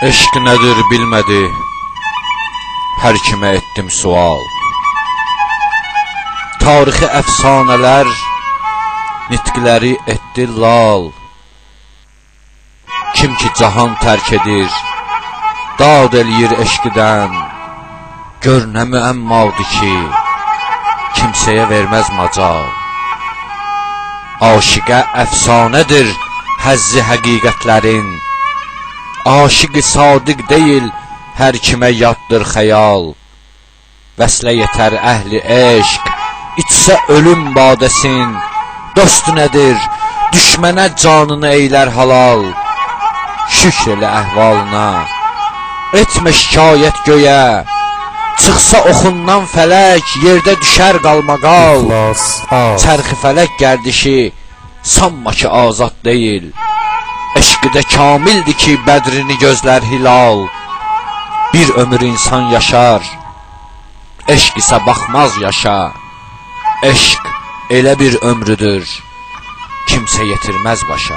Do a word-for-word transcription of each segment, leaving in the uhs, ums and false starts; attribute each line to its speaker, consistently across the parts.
Speaker 1: Eşq nədir bilmədi, hər kimə etdim sual. Tarixi əfsanələr, nitqləri etdi lal. Kim ki cahan tərk edir, dad eləyir eşqidən. Gör nə müəmmadır ki, kimsəyə verməz macal. Aşiqə əfsanədir həzzi həqiqətlərin. Aşiq-i sadiq deyil, hər kimə yaddır xəyal. Vəslə yetər əhli eşq, içsə ölüm badəsin. Dostu nədir, düşmənə canını eylər halal. Şükr elə əhvalına, etmə şikayət göyə. Çıxsa oxundan fələk, yerdə düşər qalmaqal. Çərxi fələk gərdişi, sanma ki azad deyil. Eşqidə kamildir ki bədrini gözlər hilal. Bir ömür insan yaşar, eşq isə baxmaz yaşa. Eşq elə bir ömrüdür, kimsə yetirməz başa.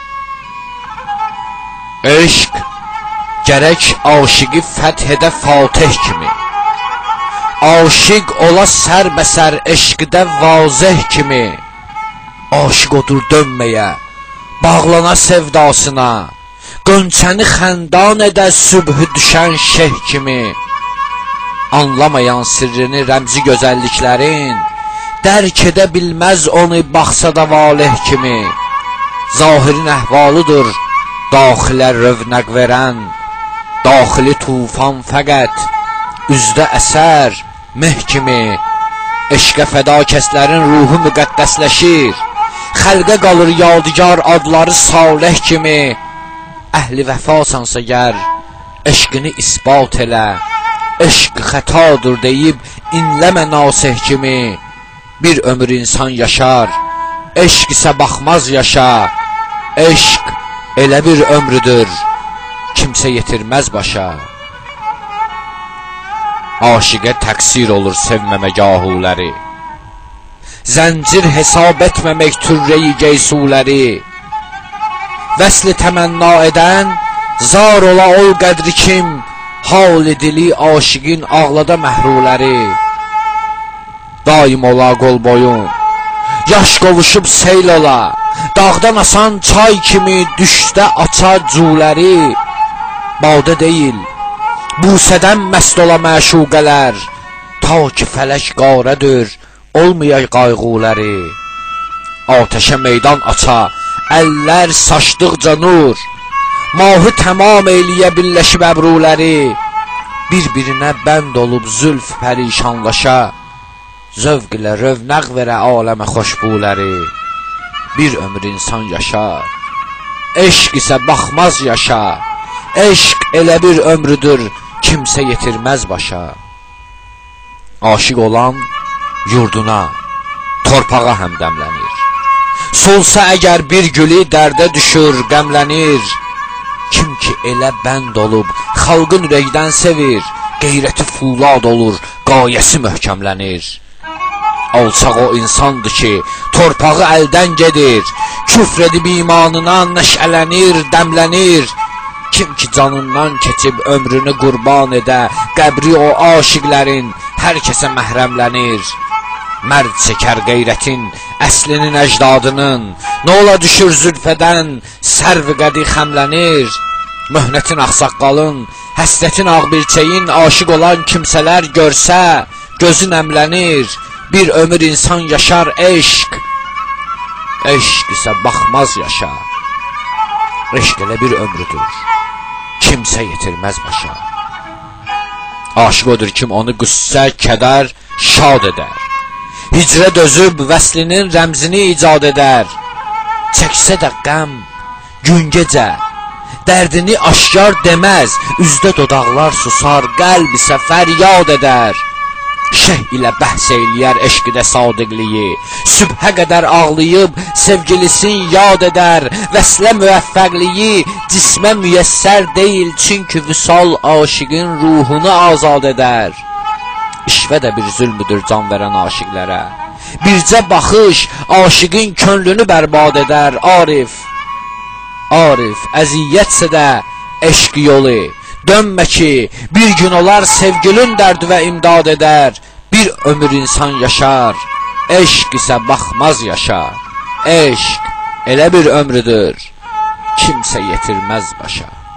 Speaker 1: Eşq gərək aşiqi fəth edə Fatih kimi. Aşiq ola sərbəsər eşqdə vazeh kimi. Aşiq odur dönməyə, bağlana sevdasına. Qönçəni xəndan edə sübhü düşən şeyh kimi. Anlamayan sirrini rəmzi gözəlliklərin, dərk edə bilməz onu baxsa da valeh kimi. Zahirin əhvalıdır daxilə rövnəq verən. Daxili tufan fəqət üzdə əsər meh kimi. Eşqə fəda kəslərin ruhu müqəddəsləşir. Xəlqə qalır yadigar adları salih kimi. Əhli vəfasansa gər, eşqini isbat elə. Eşq xətadır deyib inləmə nasih kimi. Bir ömür insan yaşar, eşq isə baxmaz yaşa. Eşq elə bir ömrüdür, kimsə yetirməz başa. Aşiqə təqsir olur sevməmə gahuləri. Zəncir hesab etməmək türrəyi geysuləri. Vəsli təmənna edən, zar ola ol qədri kim. Hal-i dili aşiqin ağlada məhruləri. Daim ola qol boyun, yaş qovuşub seyl ola. Dağdan asan çay kimi düşdə aça cüləri. Badə deyil, busədən məst ola məşuqələr. Ta ki fələk qarədir, olmayay qayğuləri. Atəşə meydan aça, əllər saçdıqca nur. Mahı tamam eyliyə birləşib əbruləri. Bir-birinə bənd olub zülf pərişanlaşa. Zövq ilə rövnəq verə aləmə xoşbuləri. Bir ömür insan yaşar, eşq isə baxmaz yaşa. Eşq elə bir ömrüdür, kimsə yetirməz başa. Aşiq olan yurduna, torpağa həmdəmlənir. Solsa əgər bir gülü dərdə düşür, qəmlənir. Kim ki elə bənd olub, xalqın ürəkdən sevir. Qeyrəti fulad olur, qayəsi möhkəmlənir. Alçaq o insandır ki, torpağı əldən gedir. Küfr edib imanına nəşələnir, dəmlənir. Kim ki canından keçib ömrünü qurban edə, qəbri o aşiqlərin hər kəsə məhrəmlənir. Mərd çəkər qeyrətin, əslinin əcdadının. Nə ola düşür zülfədən, sərv qədi xəmlənir. Möhnətin ağsaqqalın, həsrətin ağbirçəyin aşiq olan kimsələr görsə, gözü nəmlənir. Bir ömür insan yaşar eşq, eşq isə baxmaz yaşa. Eşq elə bir ömrüdür, kimsə yetirməz başa. Aşiq odur kim onu qüssə, kədər, şad edər. Hicrə dözüb vəslinin rəmzini icad edər. Çəksə də qəm, gün gecə, dərdini aşkar deməz. Üzdə dodaqlar susar, qəlb isə fəryad edər. Şeyh ilə bəhs eyləyər eşqidə sadiqliyi. Sübhə qədər ağlayıb sevgilisin yad edər. Vəslə müvəffəqliyi cismə müyəssər deyil. Çünki vüsal aşiqin ruhunu azad edər. İşvə də bir zülmüdür can verən aşiqlərə. Bircə baxış aşiqin könlünü bərbad edər. Arif, Arif əziyyətsə də eşq yolu. Dönmə ki, bir gün olar sevgilin dərdi və imdad edər. Bir ömür insan yaşar, eşq isə baxmaz yaşa. Eşq elə bir ömrüdür, kimsə yetirməz başa.